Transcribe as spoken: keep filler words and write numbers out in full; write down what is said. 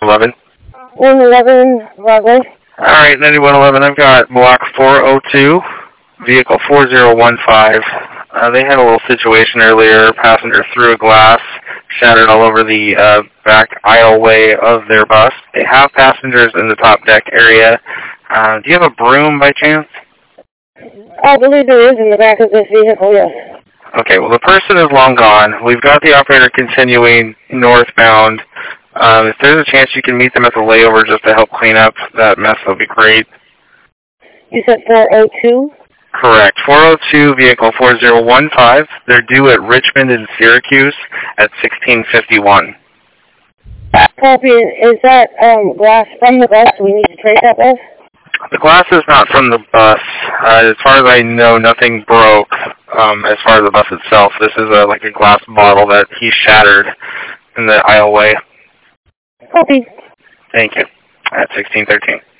eleven. one eleven, Broadway. All right, ninety-one eleven, I've got block four oh two, vehicle four zero one five. Uh, they had a little situation earlier. Passenger threw a glass, shattered all over the uh, back aisleway of their bus. They have passengers in the top deck area. Uh, do you have a broom by chance? I believe there is in the back of this vehicle, yes. Okay, well, the person is long gone. We've got the operator continuing northbound. Um, if there's a chance you can meet them at the layover just to help clean up that mess, that would be great. You said four oh two? Correct. four oh two, vehicle four zero one five. They're due at Richmond and Syracuse at sixteen fifty-one. Copy. Is that um, glass from the bus we need to trace that bus? The glass is not from the bus. Uh, as far as I know, nothing broke um, as far as the bus itself. This is a, like a glass bottle that he shattered in the aisleway. Copy. Thank you. At sixteen thirteen.